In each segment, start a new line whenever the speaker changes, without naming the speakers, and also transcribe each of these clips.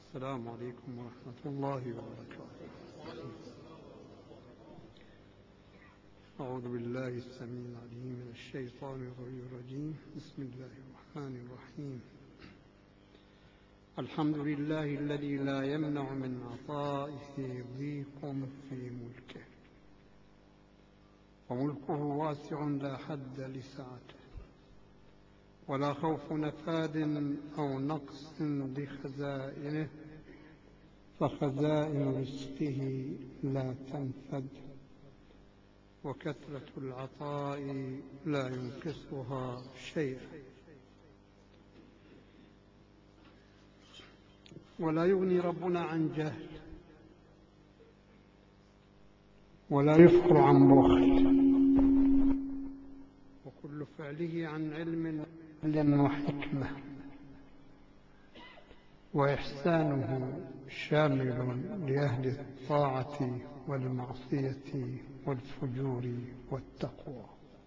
السلام عليكم ورحمة الله وبركاته. أعوذ بالله السميع العليم من الشيطان الرجيم. بسم الله الرحمن الرحيم. الحمد لله الذي لا يمنع من عطائه ضيق في ملكه، وملكه واسع لا حد لسعته، ولا خوف نفاد أو نقص لخزائنه، فخزائن رزقه لا تنفد، وكثرة العطاء لا ينقصها شيئا، ولا يغني ربنا عن جهل، ولا يفخر عن بخل، وكل فعله عن علم وحكمة، وإحسانه شامل لأهل الطاعة والمعصية والفجور والتقوى،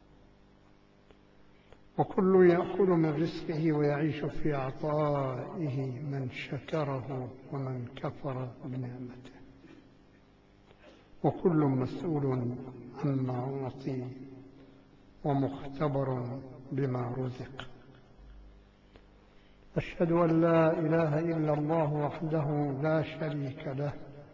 وكل يأكل من رزقه ويعيش في عطائه من شكره ومن كفر بنعمته، وكل مسؤول عما أعطي ومختبر بما رزق. أشهد أن لا إله إلا الله وحده لا شريك له،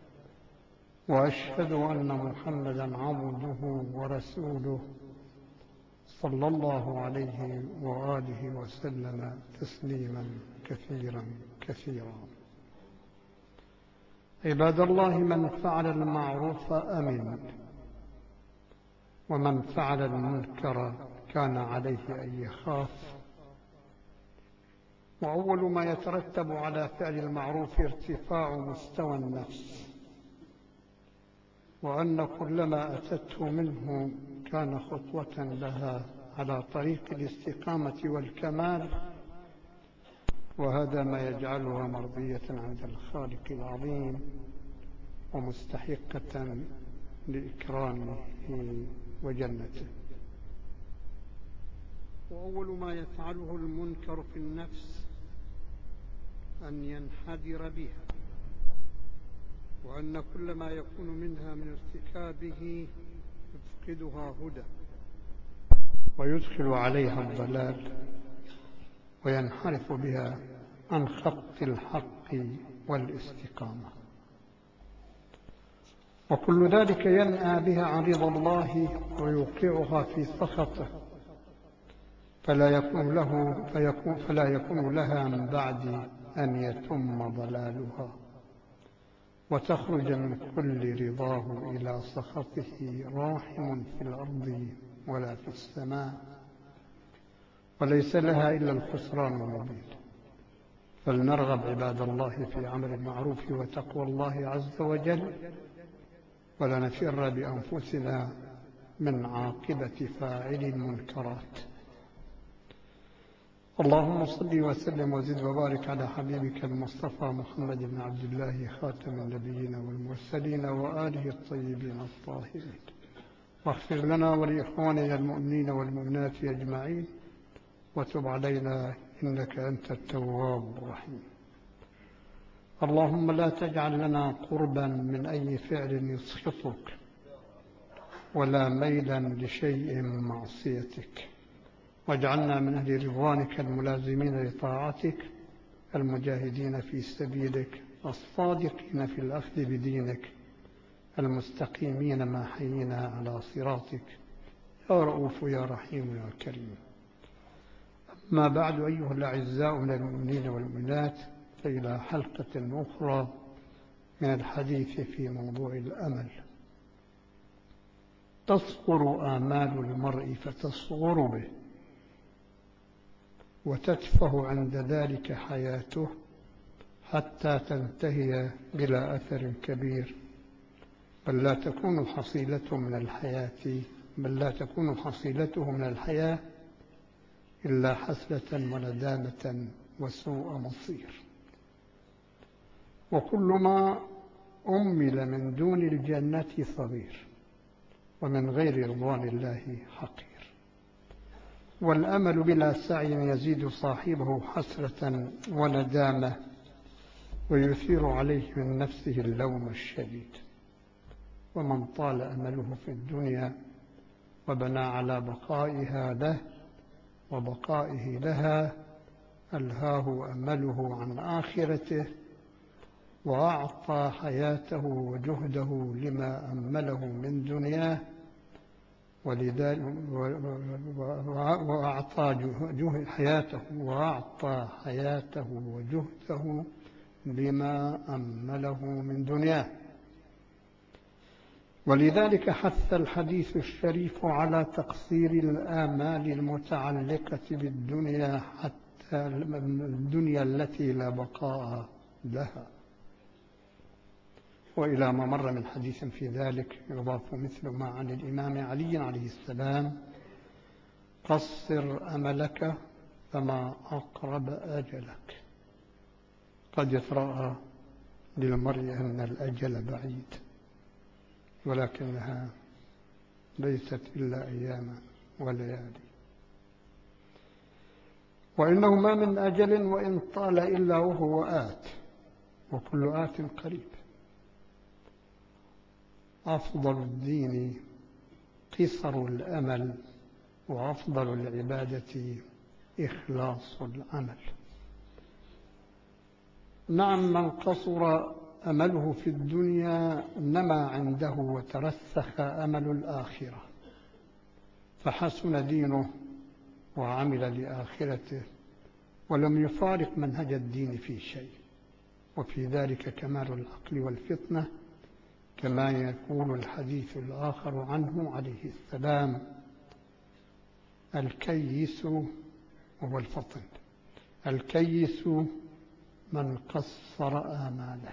وأشهد أن محمدًا عبده ورسوله صلى الله عليه وآله وسلم تسليمًا كثيرًا كثيرًا. عباد الله، من فعل المعروف أمن، ومن فعل المنكر كان عليه أن يخاف. وأول ما يترتب على فعل المعروف ارتفاع مستوى النفس، وأن كلما أتته منه كان خطوة لها على طريق الاستقامة والكمال، وهذا ما يجعلها مرضية عند الخالق العظيم ومستحقة لإكرامه وجنته. وأول ما يفعله المنكر في النفس أن ينحدر بها، وأن كل ما يكون منها من ارتكابه يفقدها هدى، ويدخل عليها الضلال، وينحرف بها عن خط الحق والاستقامة، وكل ذلك ينأى بها عن رضا الله ويوقعها في سخطه، فلا يكون لها من بعد أن يتم ضلالها، وتخرج من كل رضاه إلى سخطه راحم في الأرض ولا في السماء، وليس لها إلا الخسران المبين. فلنرغب عباد الله في عمل المعروف وتقوى الله عز وجل، ولا نفر بأنفسنا من عاقبة فاعل المنكرات. اللهم صل وسلم وزد وبارك على حبيبك المصطفى محمد بن عبد الله خاتم النبيين والمرسلين وآله الطيبين الطاهرين، واغفر لنا ولإخواننا المؤمنين والمؤمنات أجمعين، وتب علينا إنك أنت التواب الرحيم. اللهم لا تجعل لنا قربا من أي فعل يسخطك، ولا ميلا لشيء من معصيتك، واجعلنا من أهل رضوانك الملازمين لطاعتك، المجاهدين في سبيلك، الصادقين في الأخذ بدينك، المستقيمين ما حيينا على صراطك، يا رؤوف يا رحيم يا كريم. أما بعد، أيها الأعزاء من المؤمنين والمؤمنات، فإلى حلقة أخرى من الحديث في موضوع الأمل. تصغر آمال المرء فتصغر به، وتتفه عند ذلك حياته حتى تنتهي بلا أثر كبير، بل لا تكون حصيلته من الحياة إلا حسرة وندامة وسوء مصير. وكل ما أمل من دون الجنة صغير، ومن غير رضوان الله حقير. والأمل بلا سعي يزيد صاحبه حسرة وندامة ويثير عليه من نفسه اللوم الشديد. ومن طال أمله في الدنيا وبنى على بقائها له وبقائه لها ألهاه أمله عن آخرته، وأعطى حياته وجهده لما أمله من دنياه، وأعطى حياته وجهده لما أمله من دنياه. ولذلك حث الحديث الشريف على تقصير الآمال المتعلقة بالدنيا، حتى الدنيا التي لا بقاء لها. وإلى ما مر من حديث في ذلك يضاف مثل ما عن الإمام علي عليه السلام: قصر أملك فما أقرب أجلك. قد يتراءى للمرء أن الأجل بعيد، ولكنها ليست إلا أيام وليالي. وإنه ما من أجل وإن طال إلا وهو آت، وكل آت قريب. أفضل الدين قصر الأمل، وأفضل العبادة إخلاص العمل. نعم، من قصر أمله في الدنيا نما عنده وترسخ أمل الآخرة، فحسن دينه وعمل لآخرته، ولم يفارق منهج الدين في شيء. وفي ذلك كمال العقل والفطنة، كما يقول الحديث الآخر عنه عليه السلام: الكيس وهو الفطن، الكيس من قصر آماله.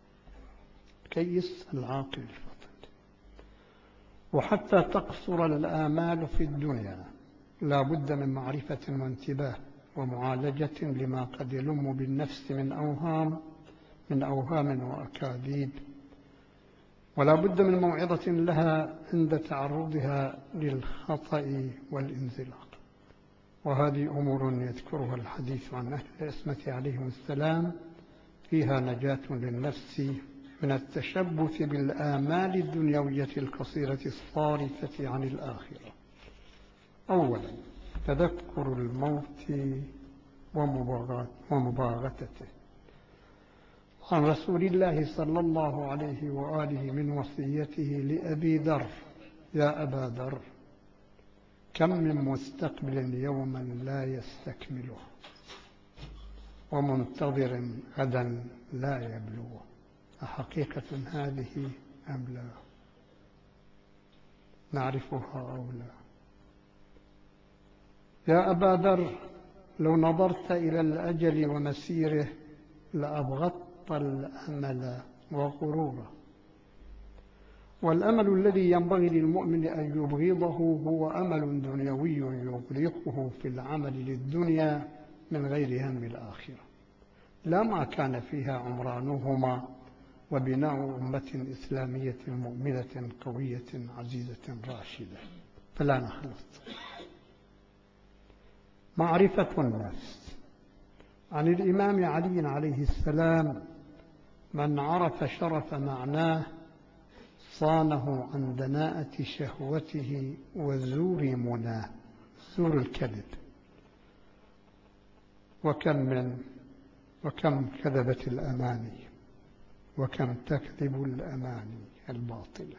كيس العاقل الفطن. وحتى تقصر الآمال في الدنيا لا بد من معرفة وانتباه ومعالجة لما قد يلم بالنفس من أوهام وأكاذيب، ولا بد من موعظة لها عند تعرضها للخطأ والانزلاق. وهذه أمور يذكرها الحديث عن أهل العصمة عليهم السلام، فيها نجاة للنفس من التشبث بالآمال الدنيوية القصيرة الصارفة عن الآخرة. أولا، تذكر الموت ومباغتته. عن رسول الله صلى الله عليه وآله من وصيته لأبي ذر: يا أبا ذر، كم من مستقبل يوما لا يستكمله، ومنتظر غدا لا يبلغه، أحقيقة هذه أم لا؟ نعرفها أو لا؟ يا أبا ذر، لو نظرت إلى الأجل ومسيره لأبغضت الأمل وغروره. والأمل الذي ينبغي للمؤمن أن يبغضه هو أمل دنيوي يغرقه في العمل للدنيا من غير هم الآخرة، لا ما كان فيها عمرانهما وبناء أمة إسلامية مؤمنة قوية عزيزة راشدة. فلا نخلص. معرفة النفس. عن الإمام علي عليه السلام: من عرف شرف معناه صانه عن دناءة شهوته وزور مناه. زور الكذب. وكم كذبت الأماني، وكم تكذب الأماني الباطلة.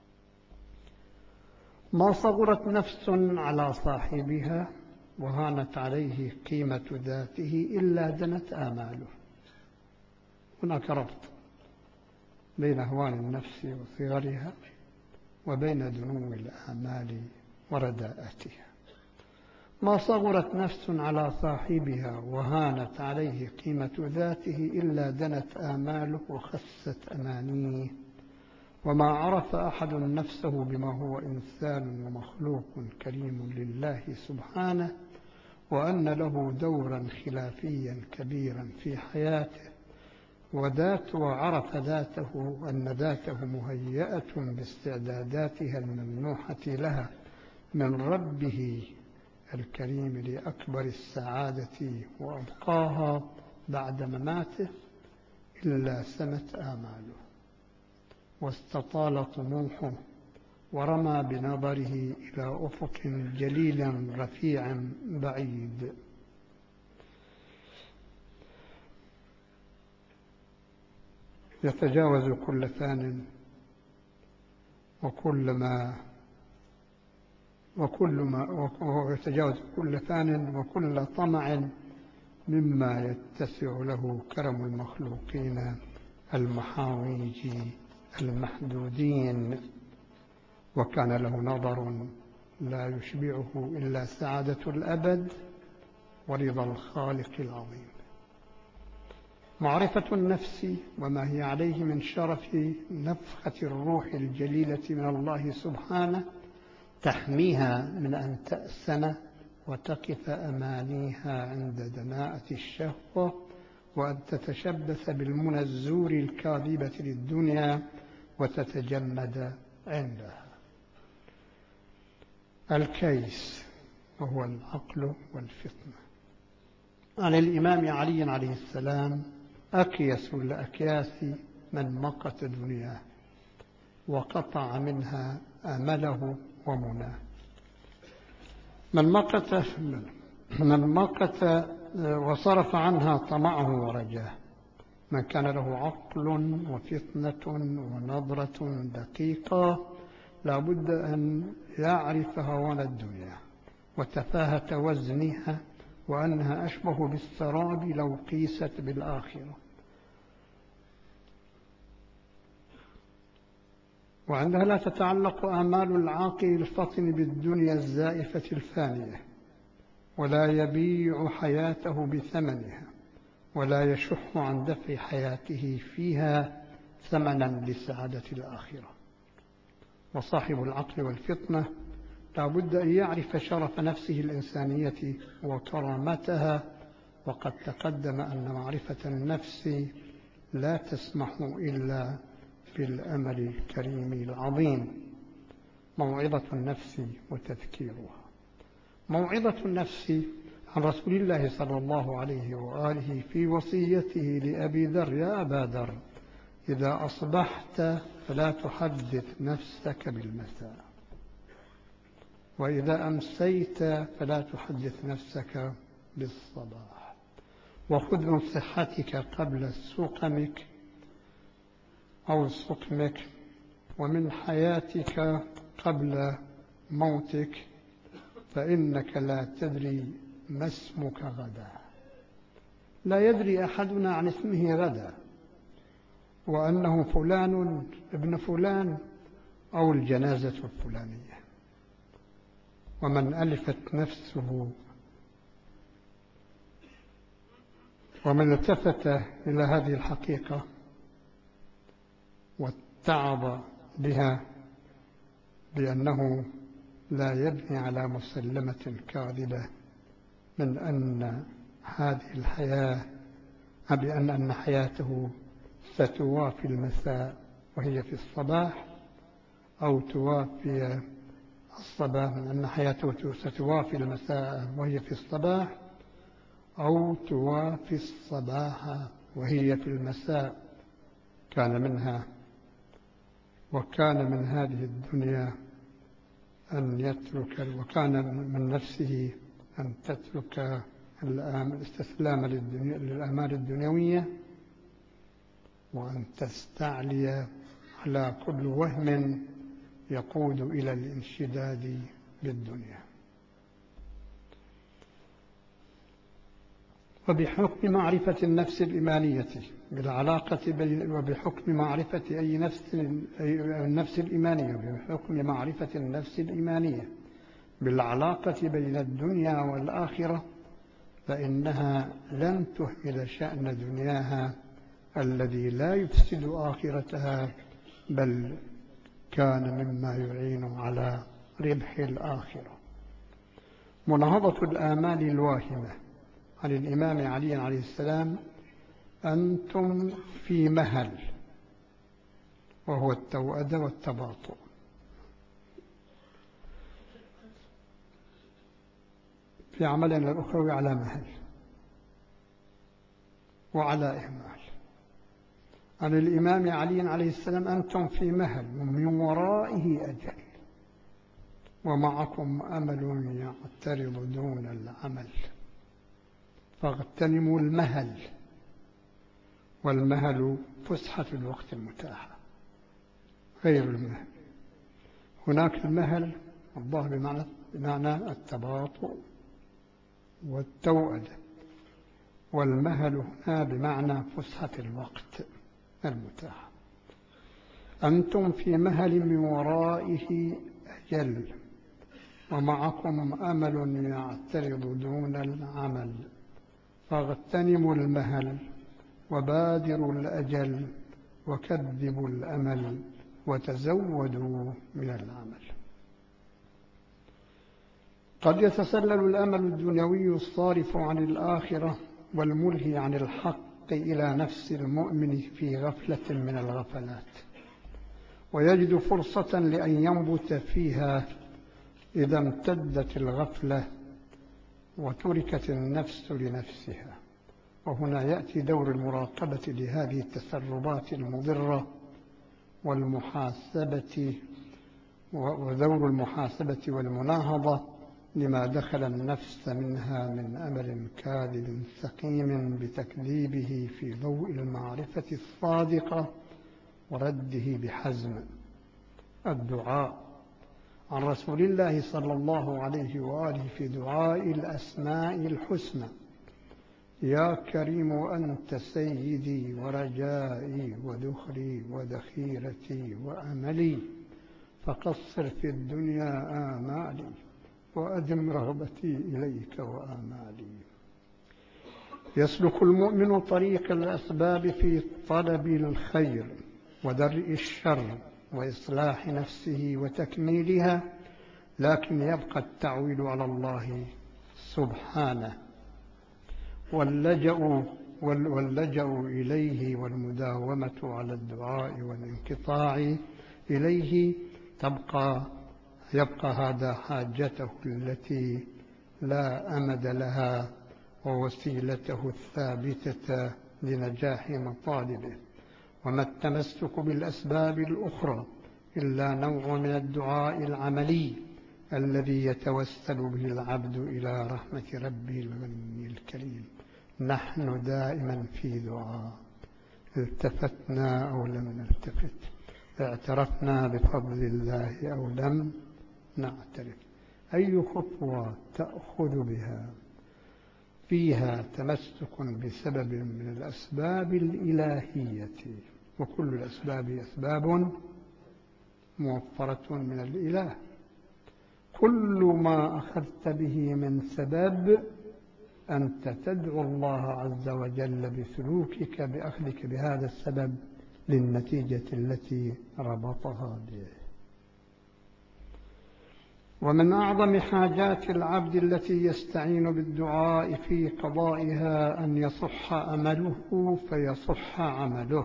ما صغرت نفس على صاحبها وهانت عليه قيمة ذاته إلا دنت آماله. هناك ربط بين هوان النفس وصغرها وبين دنو الآمال ورداءتها. ما صغرت نفس على صاحبها وهانت عليه قيمة ذاته إلا دنت آماله وخست أمانيه. وما عرف أحد نفسه بما هو إنسان ومخلوق كريم لله سبحانه، وأن له دورا خلافيا كبيرا في حياته، وعرف ذاته أن ذاته مهيئة باستعداداتها الممنوحة لها من ربه الكريم لأكبر السعادة وأبقاها بعد مماته، إلا سمت آماله، واستطال طموحه، ورمى بنظره إلى أفق جليل رفيع بعيد. يتجاوز كل فان ويتجاوز كل فان وكل طمع مما يتسع له كرم المخلوقين المحاويج المحدودين، وكان له نظر لا يشبعه إلا سعادة الأبد ورضا الخالق العظيم. معرفة النفس وما هي عليه من شرف نفخة الروح الجليلة من الله سبحانه تحميها من أن تأسن وتقف أمانيها عند دناءة الشهوة، وأن تتشبث بالمنى الزور الكاذبة للدنيا وتتجمد عندها. الكيس وهو العقل والفطنة. عن الإمام علي عليه السلام: أكيس الأكياس من مقت دنياه وقطع منها أمله ومناه. من مقت وصرف عنها طمعه ورجاه. من كان له عقل وفطنة ونظرة دقيقة لا بد أن يعرف هوان الدنيا وتفاهة وزنها، وأنها أشبه بالسراب لو قيست بالآخرة. وعندها لا تتعلق آمال العاقل الفطن بالدنيا الزائفة الفانية، ولا يبيع حياته بثمنها، ولا يشح عن دفع حياته فيها ثمنا لسعادة الآخرة. وصاحب العقل والفطنة لا بد أن يعرف شرف نفسه الإنسانية وكرامتها، وقد تقدم أن معرفة النفس لا تسمح إلا بالأمل الكريم العظيم. موعظة النفس وتذكيرها. موعظة النفس عن رسول الله صلى الله عليه وآله في وصيته لأبي ذر: يا أبا ذر، إذا أصبحت فلا تحدث نفسك بالمساء، وإذا أمسيت فلا تحدث نفسك بالصباح، وخذ من صحتك قبل سقمك أو سقمك، ومن حياتك قبل موتك، فإنك لا تدري ما اسمك غدا. لا يدري أحدنا عن اسمه غدا، وأنه فلان ابن فلان أو الجنازة الفلانية. ومن ألفت نفسه ومن التفت إلى هذه الحقيقة واتعظ بها بأنه لا يبني على مسلمة كاذبة من أن هذه الحياة بأن حياته ستوافي المساء وهي في الصباح، أو توافي الصباح من أن حياته ستوافي المساء وهي في الصباح، أو توافي الصباح وهي في المساء. كان منها وكان من هذه الدنيا أن يترك، وكان من نفسه أن تترك الاستسلام للآمال الدنيوية، وأن تستعلي على كل وهم يقود إلى الانشداد بالدنيا. وبحكم معرفة النفس الإيمانية وبحكم معرفة النفس الإيمانية بحكم معرفة النفس الإيمانية بالعلاقة بين الدنيا والآخرة، فإنها لن تهمل شأن دنياها الذي لا يفسد آخرتها، بل كان مما يعين على ربح الآخرة. مناهضة الآمال الواهمة. عن الإمام علي عليه السلام: أنتم في مهل، وهو التوأد والتباطؤ. في عملنا الأخروي على مهل وعلى إهمال، عن الإمام علي عليه السلام: أنتم في مهل ومن ورائه أجل ومعكم أمل يعترض دون العمل، فاغتنموا المهل، والمهل فسحة الوقت المتاحة غير المهل. هناك المهل الله بمعنى التباطؤ والتوأد، والمهل هنا بمعنى فسحة الوقت المتاح. أنتم في مهل من ورائه أجل ومعكم أمل يعترض دون العمل، فاغتنموا المهل وبادروا الأجل وكذبوا الأمل وتزودوا من العمل. قد يتسلل الأمل الدنيوي الصارف عن الآخرة والملهي عن الحق إلى نفس المؤمن في غفلة من الغفلات، ويجد فرصة لأن ينبت فيها إذا امتدت الغفلة وتركت النفس لنفسها. وهنا يأتي دور المراقبة لهذه التسربات المضرة ودور المحاسبة والمناهضة لما دخل النفس منها من أمل كاذب سقيم بتكذيبه في ضوء المعرفة الصادقة ورده بحزم. الدعاء عن رسول الله صلى الله عليه وآله في دعاء الأسماء الحسنى: يا كريم أنت سيدي ورجائي وذخري وذخيرتي وأملي، فقصر في الدنيا آمالي وأدم رغبتي إليك وآمالي. يسلك المؤمن طريق الأسباب في طلب الخير ودرء الشر وإصلاح نفسه وتكميلها، لكن يبقى التعويل على الله سبحانه واللجأ إليه والمداومة على الدعاء والانقطاع إليه. يبقى هذا حاجته التي لا أمد لها ووسيلته الثابتة لنجاح مطالبه. وما التمسك بالأسباب الأخرى إلا نوع من الدعاء العملي الذي يتوسل به العبد إلى رحمة ربه الغني الكريم. نحن دائما في دعاء، التفتنا أو لم نلتفت، اعترفنا بفضل الله أو لم نعترف. أي خطوة تأخذ بها فيها تمسك بسبب من الأسباب الإلهية، وكل الأسباب أسباب موفرة من الإله. كل ما أخذت به من سبب أنت تدعو الله عز وجل بسلوكك بأخذك بهذا السبب للنتيجة التي ربطها به. ومن أعظم حاجات العبد التي يستعين بالدعاء في قضائها أن يصح أمله فيصح عمله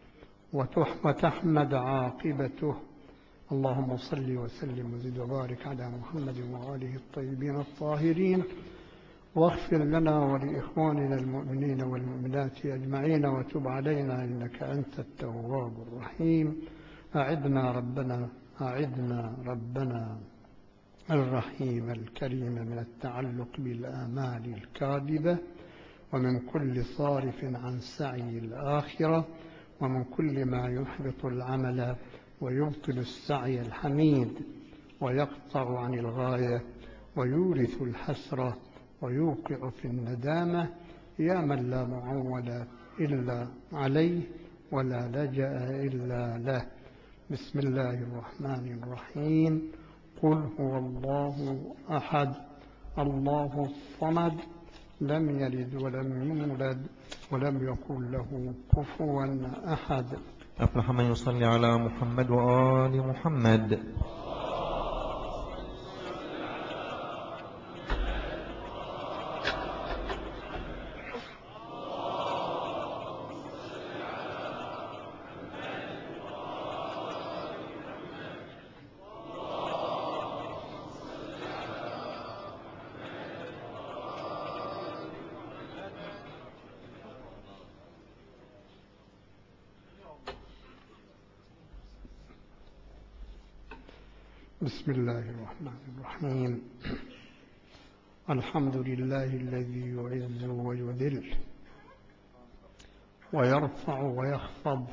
وتحمد عاقبته. اللهم صل وسلم وزد وبارك على محمد وآله الطيبين الطاهرين، واغفر لنا ولإخواننا المؤمنين والمؤمنات أجمعين، وتب علينا إنك أنت التواب الرحيم. أعدنا ربنا الرحيم الكريم من التعلق بالآمال الكاذبة، ومن كل صارف عن سعي الآخرة، ومن كل ما يحبط العمل ويبطل السعي الحميد ويقطع عن الغاية ويورث الحسرة ويوقع في الندامة، يا من لا معول إلا عليه ولا لجأ إلا له. بسم الله الرحمن الرحيم. قل هو الله أحد الله الصمد لم يلد ولم يولد ولم يكن له كفوا أحد.
أفلح من يصلي على محمد وآل محمد.
بسم الله الرحمن الرحيم. الحمد لله الذي يعز ويذل ويرفع ويخفض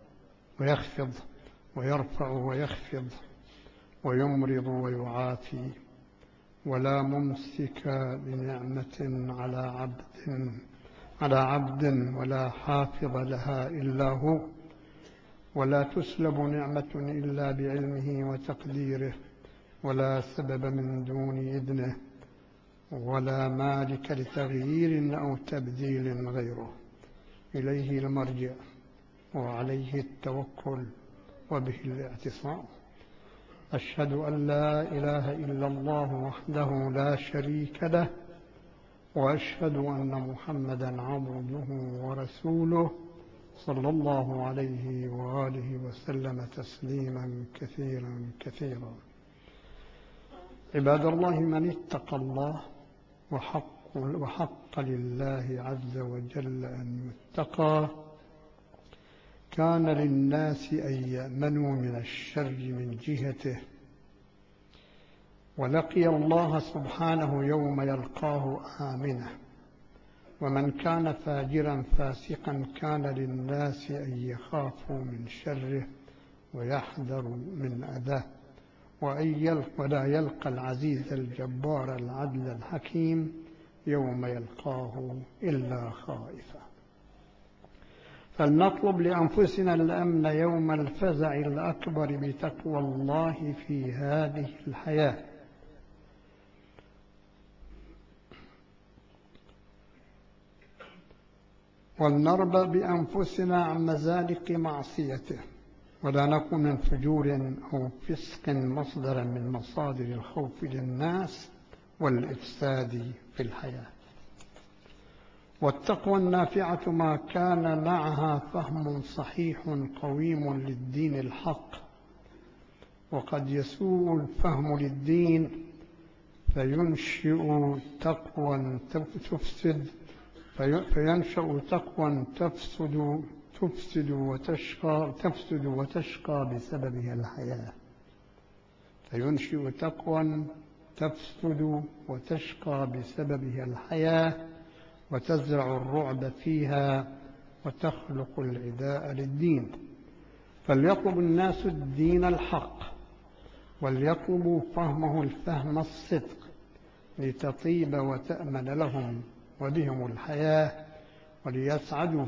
ويرفع ويخفض ويمرض ويعافي، ولا ممسك بنعمة على عبد ولا حافظ لها إلا هو، ولا تسلب نعمة إلا بعلمه وتقديره، ولا سبب من دون إذنه، ولا مالك لتغيير أو تبديل غيره. إليه المرجع وعليه التوكل وبه الاعتصام. أشهد أن لا إله إلا الله وحده لا شريك له، وأشهد أن محمدا عبده ورسوله صلى الله عليه وآله وسلم تسليما كثيرا كثيرا. عباد الله، من اتقى الله وحق لله عز وجل أن يتقى كان للناس أن يأمنوا من الشر من جهته، ولقي الله سبحانه يوم يلقاه آمنا. ومن كان فاجرا فاسقا كان للناس أن يخافوا من شره ويحذروا من أذاه، ولا يلقى العزيز الجبار العدل الحكيم يوم يلقاه إلا خائفا. فلنطلب لأنفسنا الأمن يوم الفزع الأكبر بتقوى الله في هذه الحياة، ولنربى بأنفسنا عن مزالق معصيته، ولا نكن من فجور أو فسق مصدرا من مصادر الخوف للناس والإفساد في الحياة. والتقوى النافعة ما كان معها فهم صحيح قويم للدين الحق، وقد يسوء الفهم للدين فينشئ تقوى تفسد وتشقى بسببها الحياة. فينشئ تقوى تفسد وتشقى بسببها الحياة، وتزرع الرعب فيها وتخلق العداء للدين. فليطلب الناس الدين الحق، وليطلبوا فهمه الفهم الصدق، لتطيب وتأمن لهم وبهم الحياة، وليسعدوا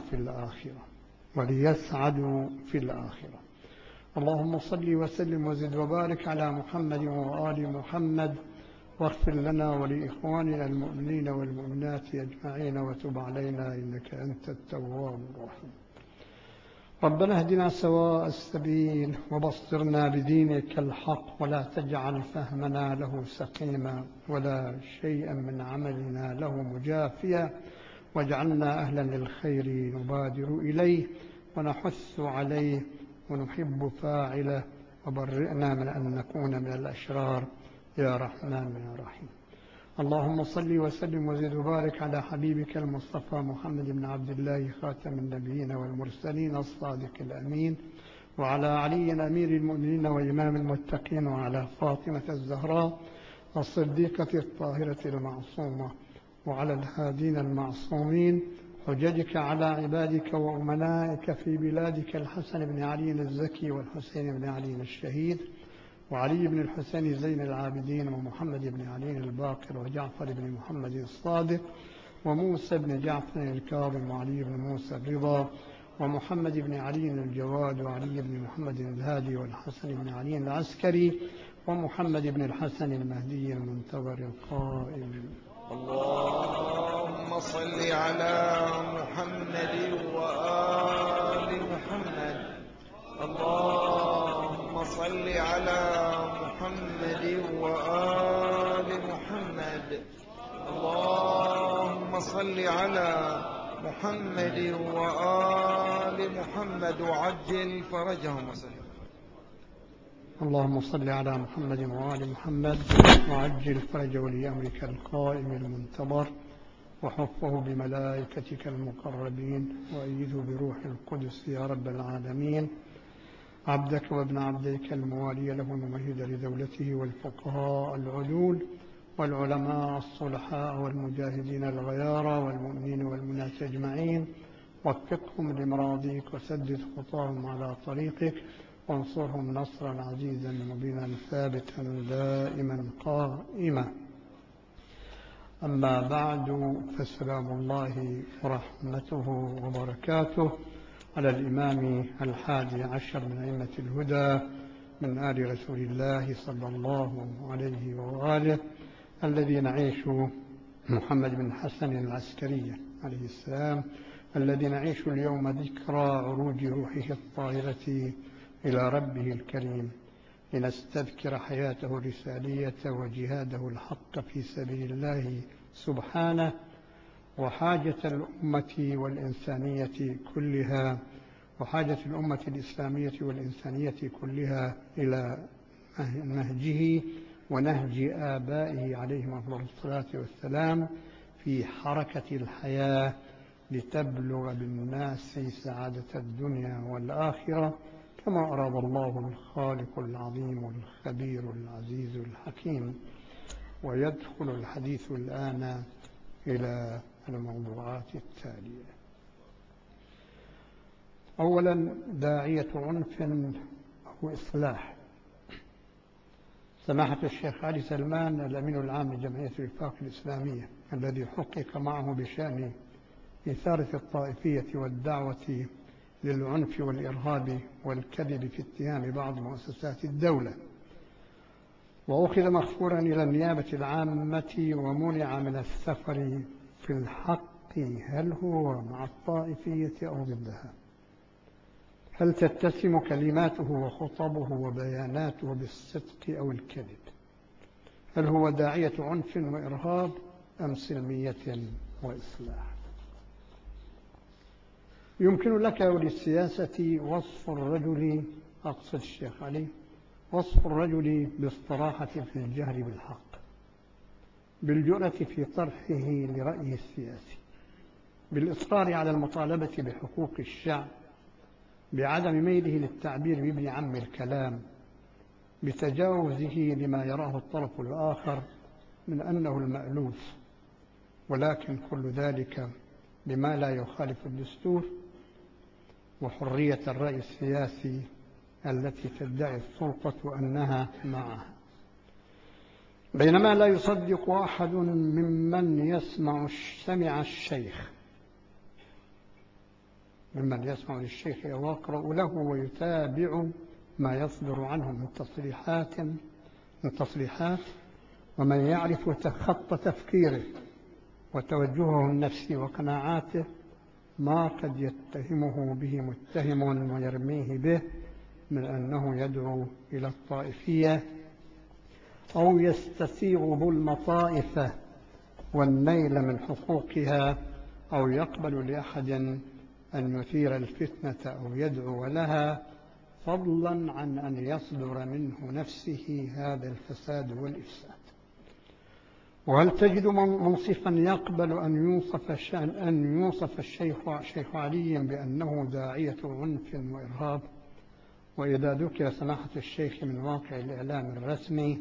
في الآخرة. اللهم صل وسلم وزد وبارك على محمد وآل محمد، واغفر لنا ولإخواننا المؤمنين والمؤمنات أجمعين، وتب علينا إنك أنت التواب الرحيم. ربنا اهدنا سواء السبيل، وبصرنا بدينك الحق، ولا تجعل فهمنا له سقيما، ولا شيئا من عملنا له مجافيا، واجعلنا أهلا للخير نبادر إليه ونحث عليه ونحب فاعله، وبرئنا من أن نكون من الأشرار يا رحمن يا رحيم. اللهم صل وسلم وزد وبارك على حبيبك المصطفى محمد بن عبد الله خاتم النبيين والمرسلين الصادق الأمين، وعلى علي أمير المؤمنين وإمام المتقين، وعلى فاطمة الزهراء الصديقة الطاهرة المعصومة، وعلى الهادين المعصومين حججك على عبادك وأمنائك في بلادك الحسن بن علي الزكي والحسين بن علي الشهيد، وعلي بن الحسين زين العابدين، ومحمد بن علي الباقر، وجعفر بن محمد الصادق، وموسى بن جعفر الكاظم، وعلي بن موسى الرضا، ومحمد بن علي الجواد، وعلي بن محمد الهادي، والحسن بن علي العسكري، ومحمد بن الحسن المهدي المنتظر القائم.
اللهم صل على محمد وآل محمد. اللهم صل على محمد وآل محمد. اللهم صل على محمد وآل محمد وعجل فرجهم وسلم.
اللهم صل على محمد وآل محمد وعجل فرج ولي أمرك القائم المنتظر، وحفه بملائكتك المقربين، وأيده بروح القدس يا رب العالمين. عبدك وابن عبدك الموالي له الممهد لدولته والفقهاء العدول والعلماء الصلحاء والمجاهدين الغيارى والمؤمنين والمؤمنات أجمعين، وفقهم لمراضيك وسدد خطاهم على طريقك، وانصرهم نصرا عزيزا مبينا ثابتا دائما قائما. أما بعد، فسلام الله ورحمته وبركاته على الإمام 11 من أئمة الهدى من آل رسول الله صلى الله عليه وآله، الذي نعيش محمد بن حسن العسكري عليه السلام، الذي نعيش اليوم ذكرى عروج روحه الطاهرة إلى ربه الكريم، لنستذكر حياته الرسالية وجهاده الحق في سبيل الله سبحانه، وحاجة الأمة والإنسانية كلها، وحاجة الأمة الإسلامية والإنسانية كلها إلى نهجه ونهج آبائه عليهم أفضل الصلاة والسلام في حركة الحياة، لتبلغ بالناس سعادة الدنيا والآخرة كما أراد الله الخالق العظيم الخبير العزيز الحكيم. ويدخل الحديث الآن إلى الموضوعات التالية. أولا، داعية عنف أو إصلاح. سماحة الشيخ علي سلمان الأمين العام لجمعية الوفاق الإسلامية، الذي حقق معه بشأن إثارة الطائفية والدعوة للعنف والإرهاب والكذب في اتهام بعض مؤسسات الدولة، وأخذ مغفورا إلى النيابة العامة ومنع من السفر في الحق. هل هو مع الطائفية أو ضدها؟ هل تتسم كلماته وخطبه وبياناته بالصدق أو الكذب؟ هل هو داعية عنف وإرهاب أم سلمية وإصلاح؟ يمكن لك وللسياسة وصف الرجل، أقصد الشيخ علي، وصف الرجل بالصراحة في الجهر بالحق، بالجرأة في طرحه لرأيه السياسي، بالإصرار على المطالبة بحقوق الشعب، بعدم ميله للتعبير بابن عم الكلام، بتجاوزه لما يراه الطرف الآخر من أنه المألوف، ولكن كل ذلك بما لا يخالف الدستور وحرية الرأي السياسي التي تدعي السلطة أنها معها. بينما لا يصدق أحد ممن سمع للشيخ ويقرأ له ويتابع ما يصدر عنه من تصريحات، ومن يعرف خط تفكيره وتوجهه النفسي وقناعاته ما قد يتهمه به متهم ويرميه به من أنه يدعو إلى الطائفية أو يستسيغ ظلم طائفة والنيل من حقوقها، أو يقبل لأحد أن يثير الفتنة أو يدعو لها، فضلا عن أن يصدر منه نفسه هذا الفساد والإفساد. وهل تجد منصفا يقبل أن يوصف الشيخ علي بأنه داعية عنف وإرهاب؟ وإذا ذكر سماحة الشيخ من واقع الإعلام الرسمي،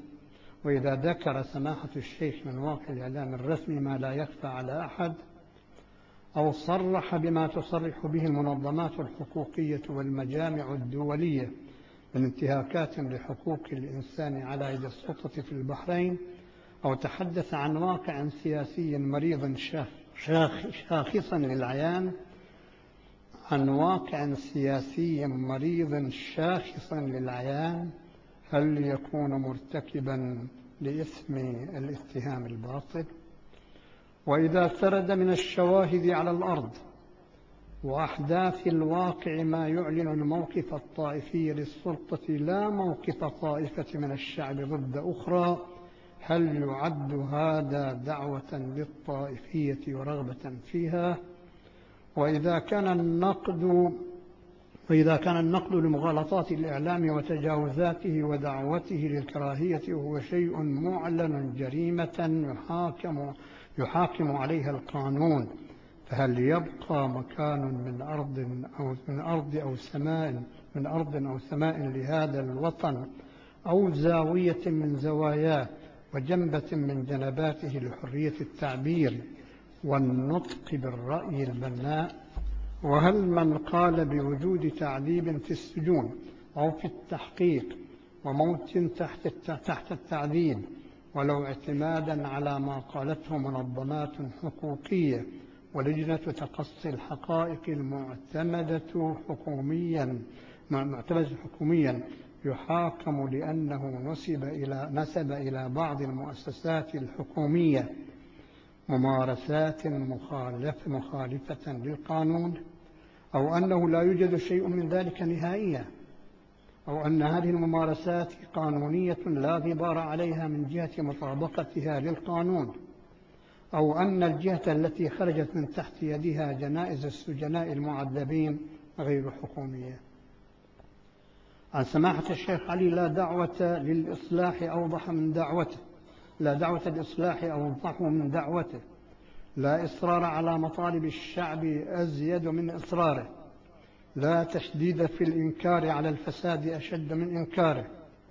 ما لا يخفى على أحد، أو صرح بما تصرح به المنظمات الحقوقية والمجامع الدولية من انتهاكات لحقوق الإنسان على يد السلطة في البحرين، أو تحدث عن واقع سياسي مريض شاخصا للعيان، هل يكون مرتكبا لإثم الاتهام الباطل؟ وإذا سرد من الشواهد على الأرض وأحداث الواقع ما يعلن الموقف الطائفي للسلطة لا موقف طائفة من الشعب ضد أخرى، هل يعد هذا دعوة للطائفية ورغبة فيها؟ وإذا كان النقد لمغالطات الإعلام وتجاوزاته ودعوته للكراهية هو شيء معلن جريمة يحاكم عليها القانون، هل يبقى مكان من أرض أو سماء لهذا الوطن أو زاوية من زواياه وجنبة من جنباته لحرية التعبير والنطق بالرأي البناء؟ وهل من قال بوجود تعذيب في السجون أو في التحقيق وموت تحت التعذيب ولو اعتمادا على ما قالته منظمات حقوقية ولجنة تقصي الحقائق المعتمدة حكوميا يحاكم لأنه نسب إلى بعض المؤسسات الحكومية ممارسات مخالفة للقانون، أو أنه لا يوجد شيء من ذلك نهائيا، أو أن هذه الممارسات قانونية لا غبار عليها من جهة مطابقتها للقانون، أو أن الجهة التي خرجت من تحت يدها جنائز السجناء المعذبين غير حكومية. عن سماحة الشيخ علي لا دعوة للإصلاح أوضح من دعوته، لا دعوة الإصلاح أوضح من دعوته، لا إصرار على مطالب الشعب أزيد من إصراره، لا تشديد في الإنكار على الفساد أشد من إنكاره،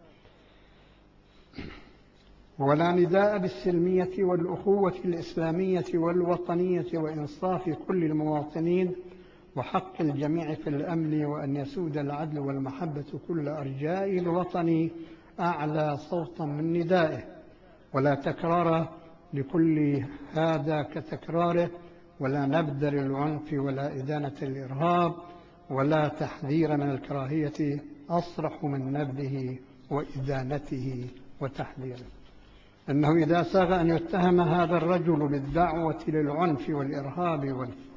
ولا نداء بالسلمية والأخوة الإسلامية والوطنية وإنصاف كل المواطنين وحق الجميع في الأمن وأن يسود العدل والمحبة كل أرجاء الوطن أعلى صوتا من ندائه، ولا تكرار لكل هذا كتكراره، ولا نبذ للعنف ولا إدانة الإرهاب، ولا تحذير من الكراهية أصرح من نبذه وإدانته وتحذيره. أنه إذا ساغ أن يتهم هذا الرجل بالدعوة للعنف والإرهاب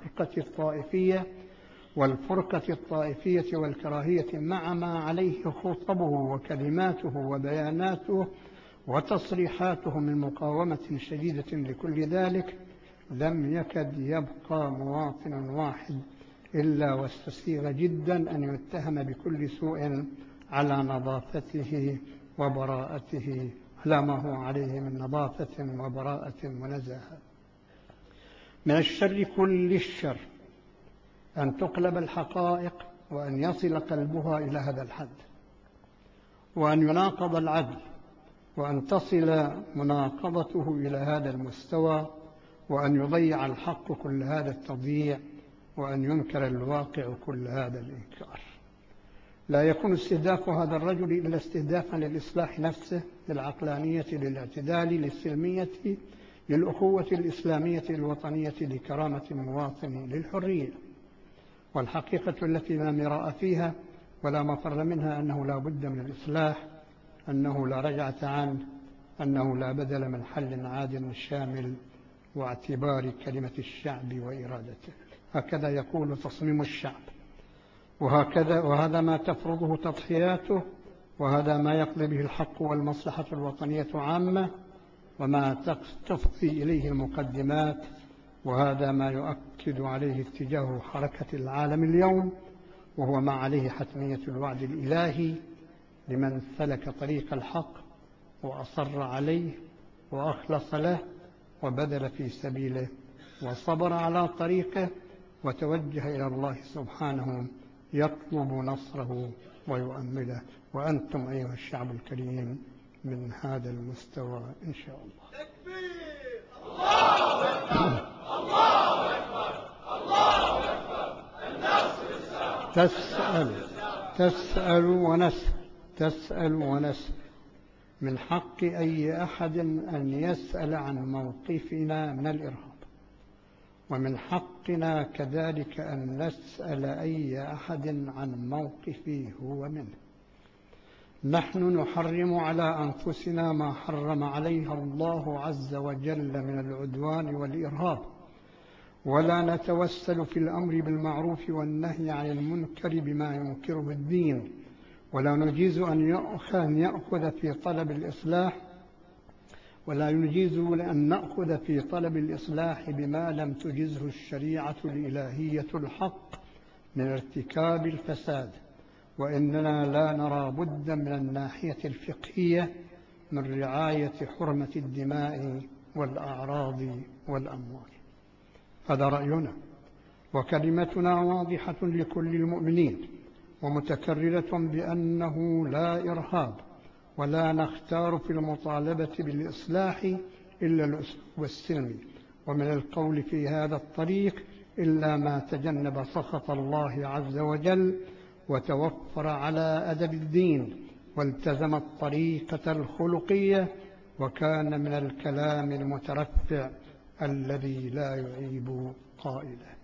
والفرقة الطائفية والكراهية مع ما عليه خطبه وكلماته وبياناته وتصريحاته من مقاومة شديدة لكل ذلك، لم يكد يبقى مواطن واحد إلا واستسيغ جدا أن يتهم بكل سوء على نظافته وبراءته، على ما هو عليه من نظافة وبراءة ونزاهة. من الشر كل الشر أن تقلب الحقائق وأن يصل قلبها إلى هذا الحد، وأن يناقض العدل، وأن تصل مناقضته إلى هذا المستوى، وأن يضيع الحق كل هذا التضييع، وأن ينكر الواقع كل هذا الإنكار. لا يكون استهداف هذا الرجل إلا استهدافا للإصلاح نفسه، للعقلانية، للاعتدال، للسلمية، للأخوة الإسلامية الوطنية، لكرامة المواطن، للحرية. والحقيقة التي لا مراء فيها ولا مفر منها أنه لا بد من الإصلاح، أنه لا رجعة عنه، أنه لا بدل من حل عادل شامل واعتبار كلمة الشعب وإرادته. هكذا يقول تصميم الشعب، وهذا ما تفرضه تضحياته، وهذا ما يقضي به الحق والمصلحة الوطنية عامة، وما تفضي إليه المقدمات، وهذا ما يؤكد عليه اتجاه حركة العالم اليوم، وهو ما عليه حتمية الوعد الإلهي لمن سلك طريق الحق وأصر عليه وأخلص له وبذل في سبيله وصبر على طريقه وتوجه إلى الله سبحانه يطلب نصره ويؤمله. وأنتم أيها الشعب الكريم من هذا المستوى إن شاء الله.
تكبير! الله أكبر! الله أكبر! الله أكبر! النصر السلام.
تسأل ونسأل من حق أي أحد أن يسأل عن موقفنا من الإرهاب، ومن حقنا كذلك أن نسأل أي أحد عن موقفه هو منه. نحن نحرم على أنفسنا ما حرم عليها الله عز وجل من العدوان والإرهاب، ولا نتوسل في الأمر بالمعروف والنهي عن المنكر بما ينكره الدين، ولا نجيز أن يأخذ في طلب الإصلاح، ولا يجيز أن نأخذ في طلب الإصلاح بما لم تجزه الشريعة الإلهية الحق من ارتكاب الفساد. وإننا لا نرى بدا من الناحية الفقهية من رعاية حرمة الدماء والأعراض والأموال. هذا رأينا. وكلمتنا واضحة لكل المؤمنين ومتكررة بأنه لا إرهاب، ولا نختار في المطالبة بالإصلاح إلا الأسلوب السلمي، ومن القول في هذا الطريق إلا ما تجنب سخط الله عز وجل وتوفر على أدب الدين والتزم الطريقة الخلقية، وكان من الكلام المترفع الذي لا يعيب قائله.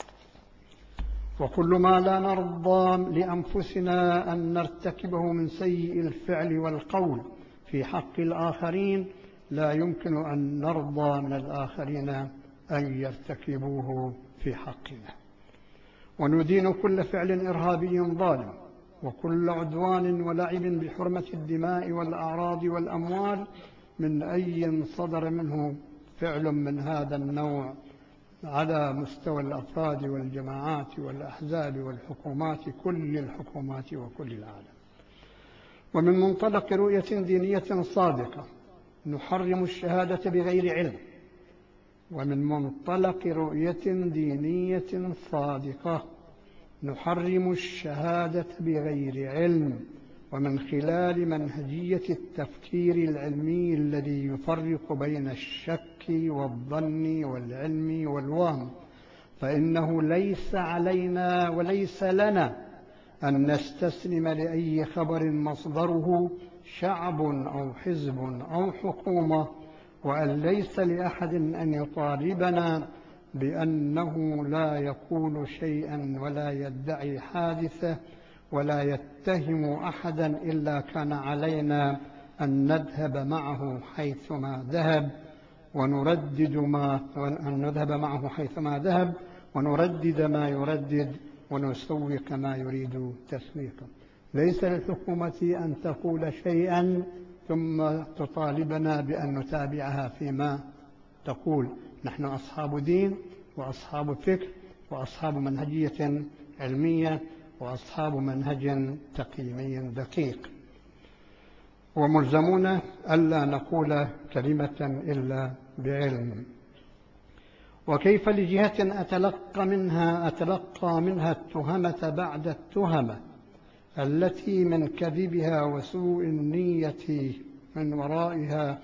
وكل ما لا نرضى لأنفسنا أن نرتكبه من سيء الفعل والقول في حق الآخرين لا يمكن أن نرضى من الآخرين أن يرتكبوه في حقنا. وندين كل فعل إرهابي ظالم وكل عدوان ولعب بحرمة الدماء والأعراض والأموال من أي صدر منه فعل من هذا النوع على مستوى الأفراد والجماعات والأحزاب والحكومات، كل الحكومات وكل العالم. ومن منطلق رؤية دينية صادقة نحرم الشهادة بغير علم، ومن منطلق رؤية دينية صادقة نحرم الشهادة بغير علم، ومن خلال منهجية التفكير العلمي الذي يفرق بين الشك والظن والعلم والوهم، فإنه ليس علينا وليس لنا أن نستسلم لأي خبر مصدره شعب أو حزب أو حكومة، وأن ليس لأحد أن يطالبنا بأنه لا يقول شيئا ولا يدعي حادثة ولا يتهم أحدا إلا كان علينا أن نذهب معه حيثما ذهب ونردد ما يردد ونسوق ما يريد تسويقا. ليس للحكومة أن تقول شيئا ثم تطالبنا بأن نتابعها فيما تقول. نحن أصحاب دين وأصحاب فكر وأصحاب منهجية علمية وأصحاب منهج تقييمي دقيق، وملزمون ألا نقول كلمة إلا بعلم. وكيف لجهة أتلقى منها التهمة بعد التهمة التي من كذبها وسوء النية من ورائها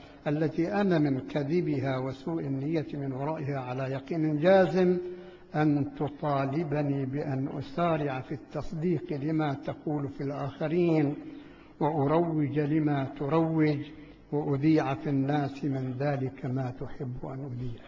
من ورائها على يقين جازم أن تطالبني بأن أسارع في التصديق لما تقول في الآخرين وأروج لما تروج وأذيع في الناس من ذلك ما تحب أن أذيع.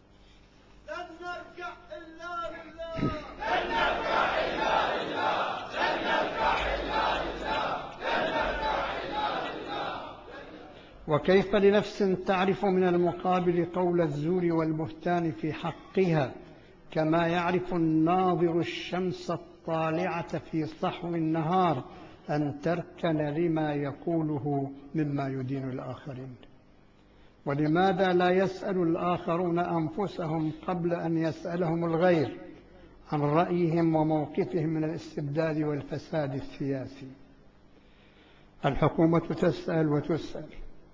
لن نرجع إلا لله، لن نرجع إلا لله، لن نرجع إلا لله، لن نرجع إلا لله.
وكيف لنفس تعرف من المقابل قول الزور والبهتان في حقها كما يعرف الناظر الشمس الطالعة في صحو النهار أن تركن لما يقوله مما يدين الآخرين؟ ولماذا لا يسأل الآخرون أنفسهم قبل أن يسألهم الغير عن رأيهم وموقفهم من الاستبداد والفساد السياسي؟ الحكومة تسأل وتسأل،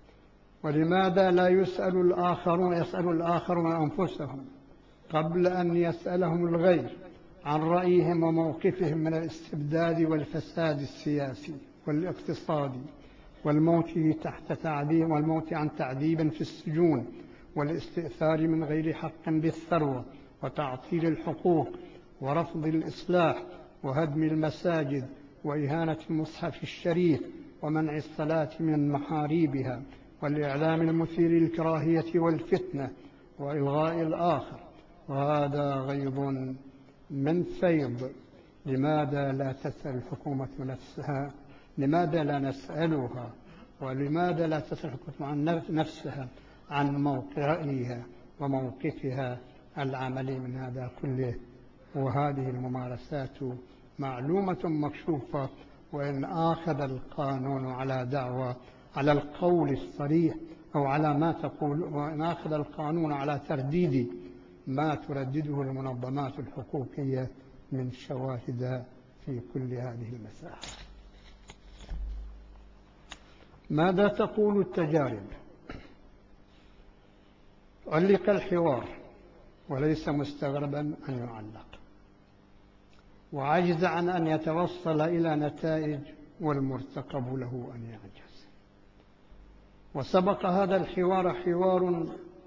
ولماذا لا يسأل الآخرون أنفسهم قبل أن يسألهم الغير عن رأيهم وموقفهم من الاستبداد والفساد السياسي والاقتصادي والموت عن تعذيب في السجون والاستئثار من غير حق بالثروة وتعطيل الحقوق ورفض الإصلاح وهدم المساجد وإهانة المصحف الشريف ومنع الصلاة من محاريبها والإعلام المثير للكراهية والفتنة وإلغاء الآخر؟ وهذا غيظ من فيض. لماذا لا تسأل الحكومة نفسها؟ لماذا لا نسألها؟ ولماذا لا تسأل الحكومة عن نفسها عن رأيها وموقفها العملي من هذا كله؟ وهذه الممارسات معلومة مكشوفة، وإن آخذ القانون على القول الصريح أو على ما تقول، وإن آخذ القانون على ترديد ما تردده المنظمات الحقوقية من شواهد في كل هذه المسائل. ماذا تقول التجارب؟ علق الحوار وليس مستغربا أن يعلق. وعجز عن أن يتوصل إلى نتائج، والمرتقب له أن يعجز. وسبق هذا الحوار حوار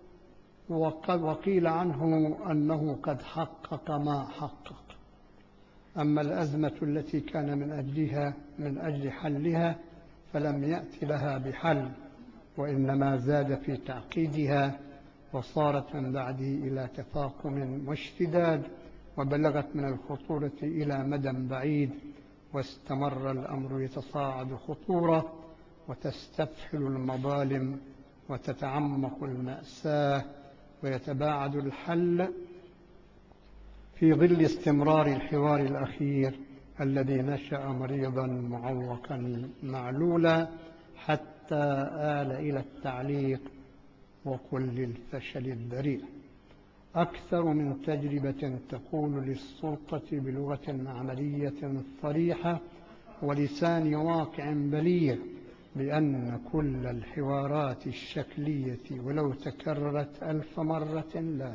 وقيل عنه أنه قد حقق ما حقق. أما الأزمة التي كان من أجل حلها فلم يأت لها بحل، وإنما زاد في تعقيدها، وصارت من بعده إلى تفاقم واشتداد، وبلغت من الخطورة إلى مدى بعيد، واستمر الأمر يتصاعد خطورة، وتستفحل المظالم، وتتعمق المأساة، ويتباعد الحل في ظل استمرار الحوار الأخير الذي نشأ مريضا معوقا معلولا، حتى آل إلى التعليق وكل الفشل الذريع. أكثر من تجربة تقول للسلطة بلغة عملية صريحة ولسان واقع بليغ بأن كل الحوارات الشكلية ولو تكررت 1000 مرة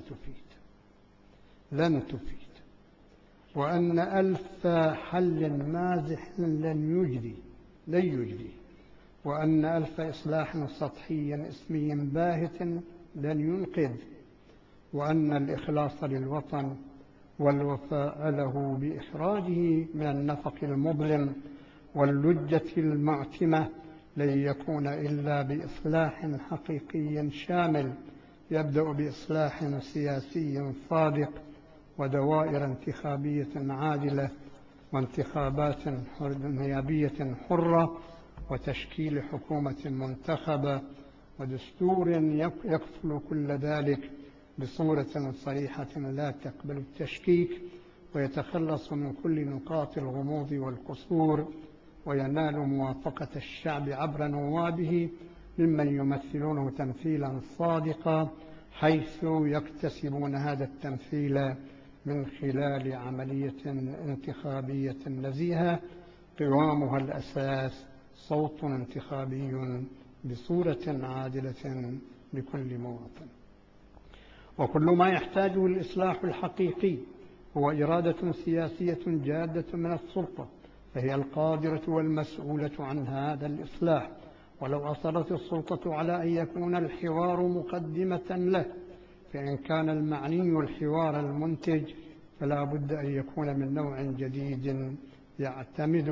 لن تفيد، وأن 1000 حل مازح لن يجري، وأن 1000 إصلاح سطحي اسمي باهت لن ينقذ، وأن الإخلاص للوطن والوفاء له بإخراجه من النفق المظلم واللجة المعتمة لن يكون إلا بإصلاح حقيقي شامل، يبدأ بإصلاح سياسي صادق، ودوائر انتخابية عادلة، وانتخابات نيابية حرة، وتشكيل حكومة منتخبة، ودستور يكفل كل ذلك بصورة صريحة لا تقبل التشكيك، ويتخلص من كل نقاط الغموض والقصور، وينال موافقة الشعب عبر نوابه ممن يمثلونه تمثيلا صادقا، حيث يكتسبون هذا التمثيل من خلال عملية انتخابية نزيهة قوامها الأساس صوت انتخابي بصورة عادلة لكل مواطن. وكل ما يحتاجه الإصلاح الحقيقي هو إرادة سياسية جادة من السلطة، فهي القادرة والمسؤولة عن هذا الإصلاح. ولو أصرت السلطة على أن يكون الحوار مقدمة له، فإن كان المعني الحوار المنتج فلا بد أن يكون من نوع جديد يعتمد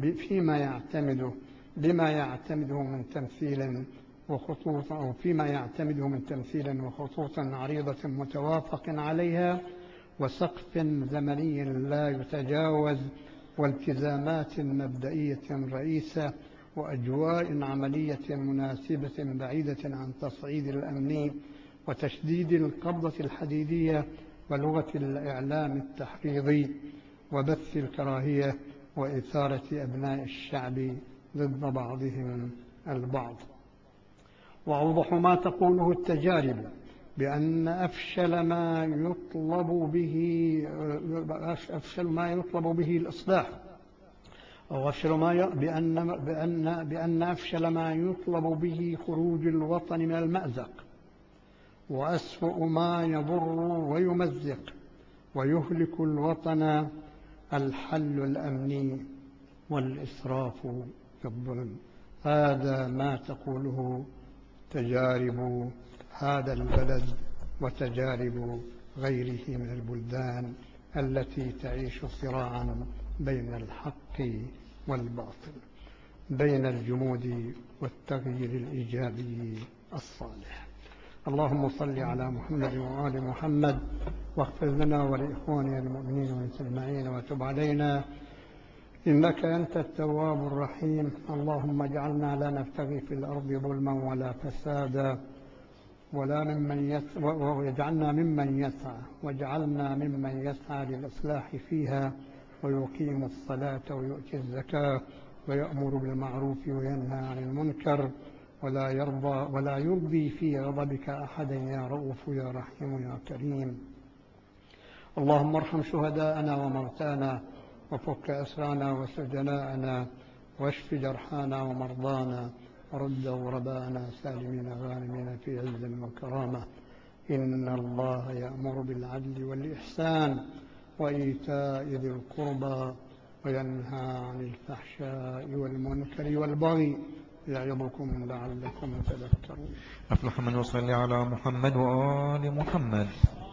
بما يعتمده من تمثيل وخطوط، أو فيما يعتمده من تمثيل وخطوط عريضة متوافق عليها، وسقف زمني لا يتجاوز، والتزامات مبدئية رئيسة، وأجواء عملية مناسبة بعيدة عن تصعيد الأمن وتشديد القبضة الحديدية ولغة الإعلام التحريضي وبث الكراهية وإثارة أبناء الشعب ضد بعضهم البعض. وأوضح ما تقوله التجارب بأن أفشل ما يطلب به الإصلاح، أو بأن أفشل ما يطلب به خروج الوطن من المأزق، وأسوأ ما يضر ويمزق ويهلك الوطن الحل الأمني والإسراف في الظلم. هذا ما تقوله تجارب هذا البلد وتجارب غيره من البلدان التي تعيش صراعا بين الحق والباطل، بين الجمود والتغيير الإيجابي الصالح. اللهم صل على محمد وآل محمد، واغفر لنا ولإخواننا المؤمنين والمسلمين، وتب علينا إنك أنت التواب الرحيم. اللهم اجعلنا لا نبتغي في الأرض ظلما ولا فسادا، واجعلنا ممن يسعى للإصلاح فيها، ويقيم الصلاة ويؤتي الزكاة ويأمر بالمعروف وينهى عن المنكر، ولا يرضي في غضبك أحدا يا رؤوف يا رحيم يا كريم. اللهم ارحم شهداءنا وموتانا، وفك أسرانا وسجناءنا، واشف جرحانا ومرضانا، ورد غرباءنا سالمين غانمين في عز وكرامة. إن الله يأمر بالعدل والإحسان وإيتاء ذي القربى وينهى عن الفحشاء والمنكر والبغي يعظكم لعلكم تذكرون.
أفلح من يصلي على محمد وآل محمد.